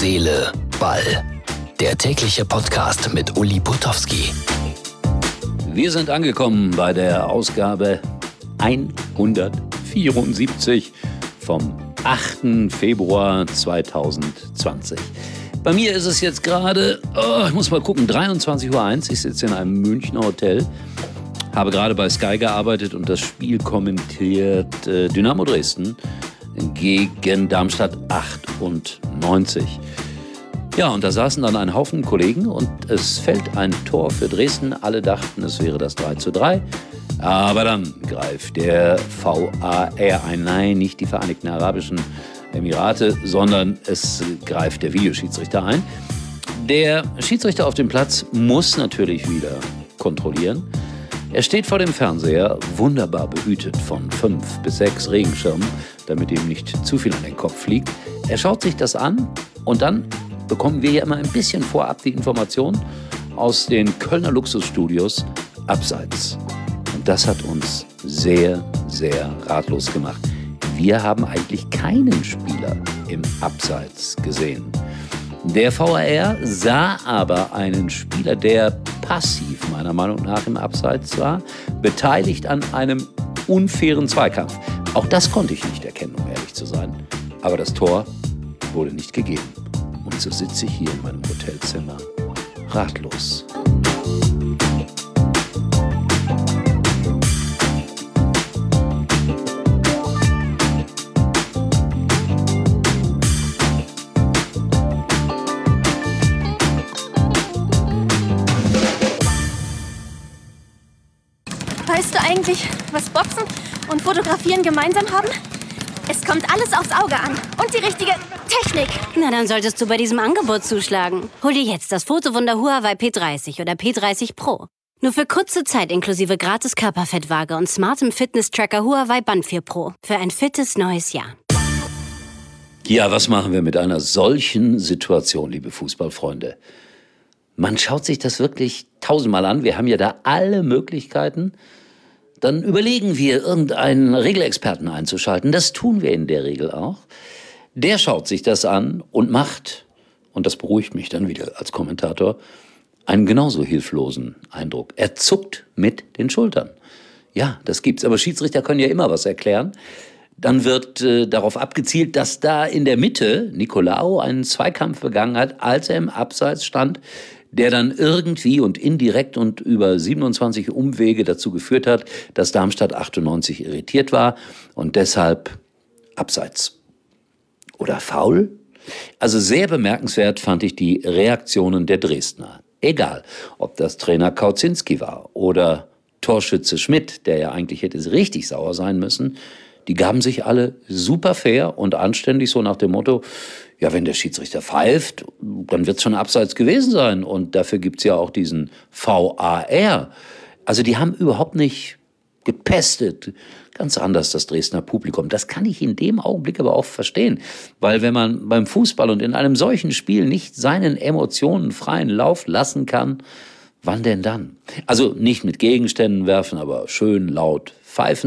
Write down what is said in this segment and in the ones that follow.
Seele, Ball. Der tägliche Podcast mit Uli Putowski. Wir sind angekommen bei der Ausgabe 174 vom 8. Februar 2020. Bei mir ist es jetzt gerade, ich muss mal gucken, 23:01 Uhr. Ich sitze in einem Münchner Hotel, habe gerade bei Sky gearbeitet und das Spiel kommentiert Dynamo Dresden gegen Darmstadt 98. Ja, und da saßen dann ein Haufen Kollegen und es fällt ein Tor für Dresden. Alle dachten, es wäre das 3:3. Aber dann greift der VAR ein. Nein, nicht die Vereinigten Arabischen Emirate, sondern es greift der Videoschiedsrichter ein. Der Schiedsrichter auf dem Platz muss natürlich wieder kontrollieren. Er steht vor dem Fernseher, wunderbar behütet von 5 bis 6 Regenschirmen, damit ihm nicht zu viel an den Kopf fliegt. Er schaut sich das an und dann bekommen wir ja immer ein bisschen vorab die Information aus den Kölner Luxusstudios abseits. Und das hat uns sehr, sehr ratlos gemacht. Wir haben eigentlich keinen Spieler im Abseits gesehen. Der VAR sah aber einen Spieler, der passiv meiner Meinung nach im Abseits war, beteiligt an einem unfairen Zweikampf. Auch das konnte ich nicht erkennen, um ehrlich zu sein. Aber das Tor wurde nicht gegeben. Und so sitze ich hier in meinem Hotelzimmer, ratlos. Weißt du eigentlich, was Boxen und Fotografieren gemeinsam haben? Es kommt alles aufs Auge an und die richtige Technik. Na, dann solltest du bei diesem Angebot zuschlagen. Hol dir jetzt das Fotowunder Huawei P30 oder P30 Pro. Nur für kurze Zeit inklusive gratis Körperfettwaage und smartem Fitness-Tracker Huawei Band 4 Pro. Für ein fittes neues Jahr. Ja, was machen wir mit einer solchen Situation, liebe Fußballfreunde? Man schaut sich das wirklich tausendmal an. Wir haben ja da alle Möglichkeiten. Dann überlegen wir, irgendeinen Regelexperten einzuschalten. Das tun wir in der Regel auch. Der schaut sich das an und macht, und das beruhigt mich dann wieder als Kommentator, einen genauso hilflosen Eindruck. Er zuckt mit den Schultern. Ja, das gibt's. Aber Schiedsrichter können ja immer was erklären. Dann wird darauf abgezielt, dass da in der Mitte Nicolaou einen Zweikampf begangen hat, als er im Abseits stand, der dann irgendwie und indirekt und über 27 Umwege dazu geführt hat, dass Darmstadt 98 irritiert war und deshalb Abseits. Oder faul? Also sehr bemerkenswert fand ich die Reaktionen der Dresdner. Egal, ob das Trainer Kauzinski war oder Torschütze Schmidt, der ja eigentlich hätte richtig sauer sein müssen. Die gaben sich alle super fair und anständig, so nach dem Motto, ja, wenn der Schiedsrichter pfeift, dann wird es schon Abseits gewesen sein. Und dafür gibt's ja auch diesen VAR. Also die haben überhaupt nicht gepestet. Ganz anders das Dresdner Publikum. Das kann ich in dem Augenblick aber auch verstehen. Weil wenn man beim Fußball und in einem solchen Spiel nicht seinen Emotionen freien Lauf lassen kann, wann denn dann? Also nicht mit Gegenständen werfen, aber schön laut pfeifen.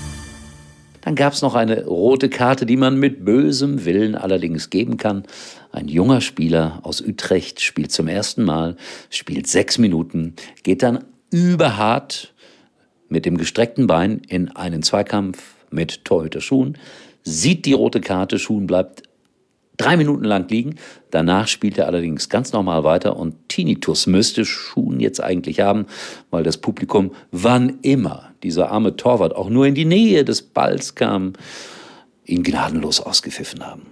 Dann gab es noch eine rote Karte, die man mit bösem Willen allerdings geben kann. Ein junger Spieler aus Utrecht spielt zum ersten Mal, spielt 6 Minuten, geht dann überhart mit dem gestreckten Bein in einen Zweikampf mit Torhüter-Schuhen, sieht die rote Karte, Schuhen bleibt 3 Minuten lang liegen. Danach spielt er allerdings ganz normal weiter und Tinnitus müsste Schuhen jetzt eigentlich haben, weil das Publikum, wann immer dieser arme Torwart auch nur in die Nähe des Balls kam, ihn gnadenlos ausgepfiffen haben.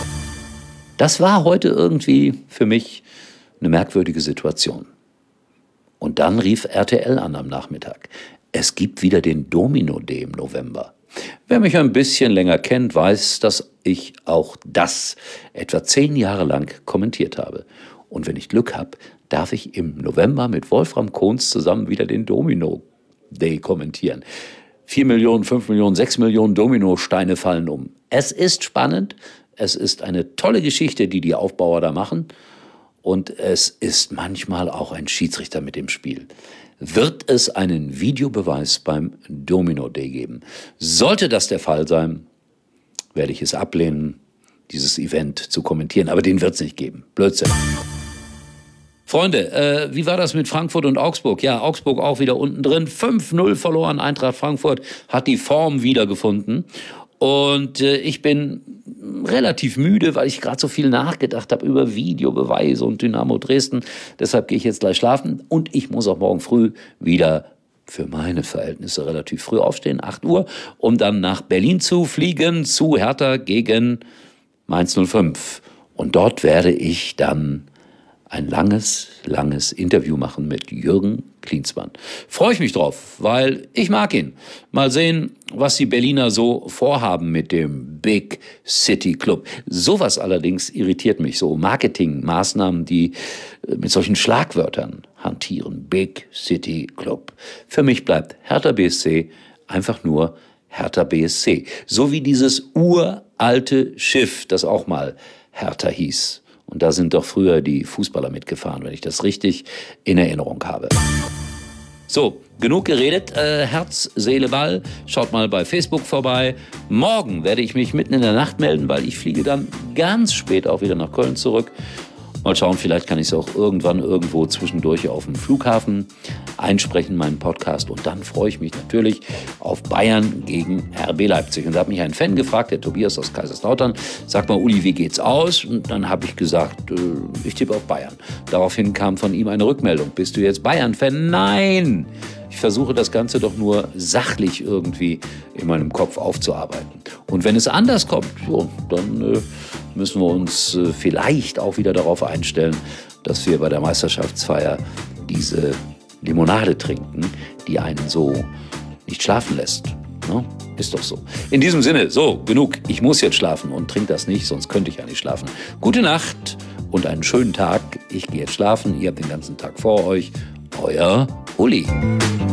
Das war heute irgendwie für mich eine merkwürdige Situation. Und dann rief RTL an am Nachmittag. Es gibt wieder den Domino Day im November. Wer mich ein bisschen länger kennt, weiß, dass ich auch das etwa 10 Jahre lang kommentiert habe. Und wenn ich Glück habe, darf ich im November mit Wolfram Kons zusammen wieder den Domino Day kommentieren. 4 Millionen, 5 Millionen, 6 Millionen Dominosteine fallen um. Es ist spannend, es ist eine tolle Geschichte, die die Aufbauer da machen. Und es ist manchmal auch ein Schiedsrichter mit dem Spiel. Wird es einen Videobeweis beim Domino Day geben? Sollte das der Fall sein, werde ich es ablehnen. dieses Event zu kommentieren. Aber den wird es nicht geben. Blödsinn. Freunde, wie war das mit Frankfurt und Augsburg? Ja, Augsburg auch wieder unten drin. 5-0 verloren. Eintracht Frankfurt hat die Form wiedergefunden. Und ich bin relativ müde, weil ich gerade so viel nachgedacht habe über Videobeweise und Dynamo Dresden. Deshalb gehe ich jetzt gleich schlafen. Und ich muss auch morgen früh wieder für meine Verhältnisse relativ früh aufstehen, 8 Uhr, um dann nach Berlin zu fliegen, zu Hertha gegen Mainz 05. Und dort werde ich dann ein langes Interview machen mit Jürgen Klinsmann. Freue ich mich drauf, weil ich mag ihn. Mal sehen, was die Berliner so vorhaben mit dem Big City Club. Sowas allerdings irritiert mich, so Marketingmaßnahmen, die mit solchen Schlagwörtern hantieren. Big City Club. Für mich bleibt Hertha BSC einfach nur Hertha BSC. So wie dieses uralte Schiff, das auch mal Hertha hieß. Und da sind doch früher die Fußballer mitgefahren, wenn ich das richtig in Erinnerung habe. So, genug geredet. Herz, Seele, Ball. Schaut mal bei Facebook vorbei. Morgen werde ich mich mitten in der Nacht melden, weil ich fliege dann ganz spät auch wieder nach Köln zurück. Mal schauen, vielleicht kann ich es auch irgendwann irgendwo zwischendurch auf dem Flughafen einsprechen, meinen Podcast. Und dann freue ich mich natürlich auf Bayern gegen RB Leipzig. Und da hat mich ein Fan gefragt, der Tobias aus Kaiserslautern, sag mal, Uli, wie geht's aus? Und dann habe ich gesagt, ich tippe auf Bayern. Daraufhin kam von ihm eine Rückmeldung. Bist du jetzt Bayern-Fan? Nein! Ich versuche das Ganze doch nur sachlich irgendwie in meinem Kopf aufzuarbeiten. Und wenn es anders kommt, so, dann müssen wir uns vielleicht auch wieder darauf einstellen, dass wir bei der Meisterschaftsfeier diese Limonade trinken, die einen so nicht schlafen lässt. Ne? Ist doch so. In diesem Sinne, so, genug. Ich muss jetzt schlafen und trinke das nicht, sonst könnte ich ja nicht schlafen. Gute Nacht und einen schönen Tag. Ich gehe jetzt schlafen. Ihr habt den ganzen Tag vor euch. Euer Uli.